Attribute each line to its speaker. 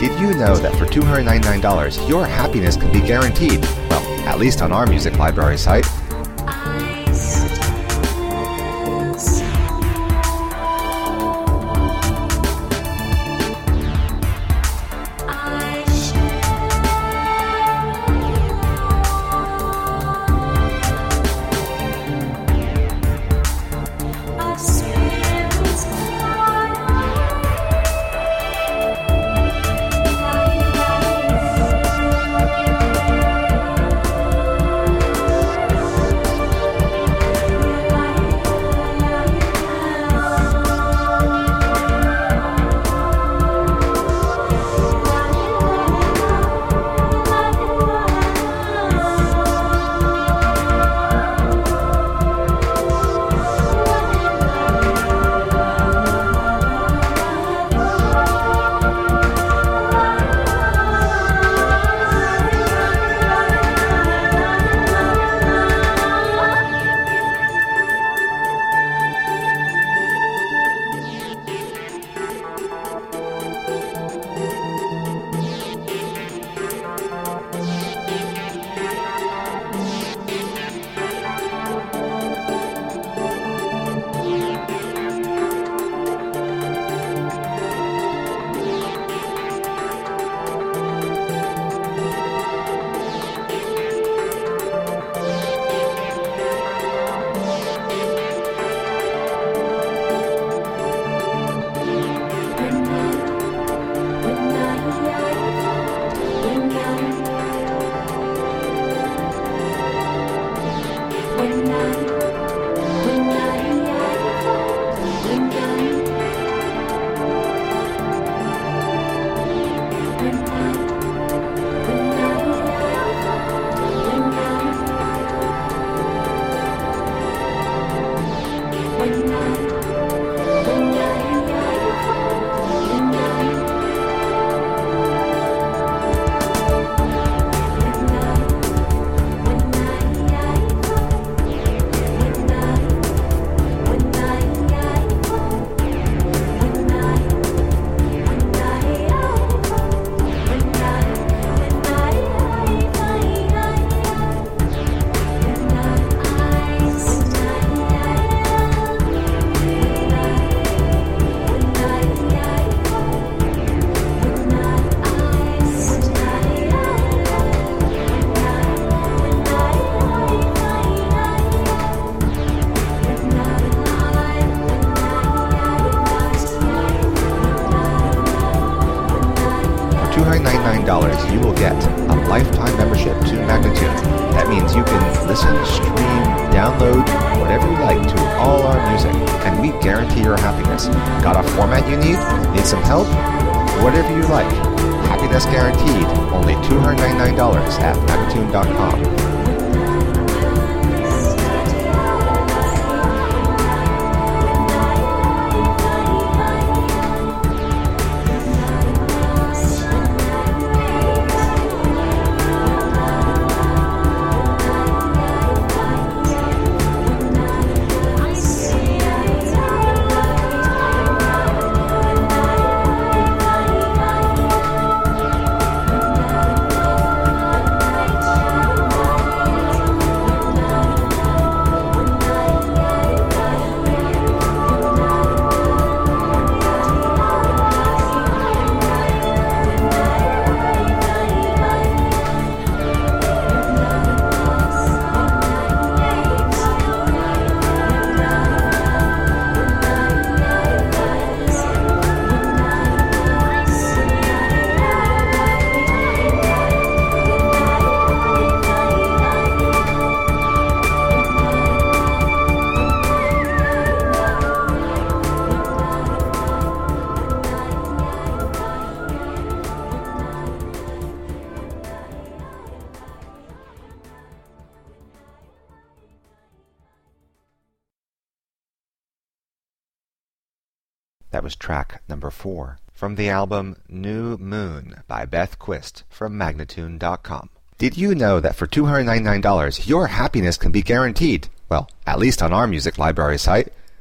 Speaker 1: Did you know that for $299, your happiness can be guaranteed? Well, at least on our music library site. $299, you will get a lifetime membership to Magnatune. That means you can listen, stream, download, whatever you like to all our music, and we guarantee your happiness. Got a format you need? Need some help? Whatever you like. Happiness guaranteed. Only $299 at Magnatune.com. That was track number 4 from the album New Moon by Beth Quist from Magnatune.com. Did you know that for $299, your happiness can be guaranteed? Well, at least on our music library site.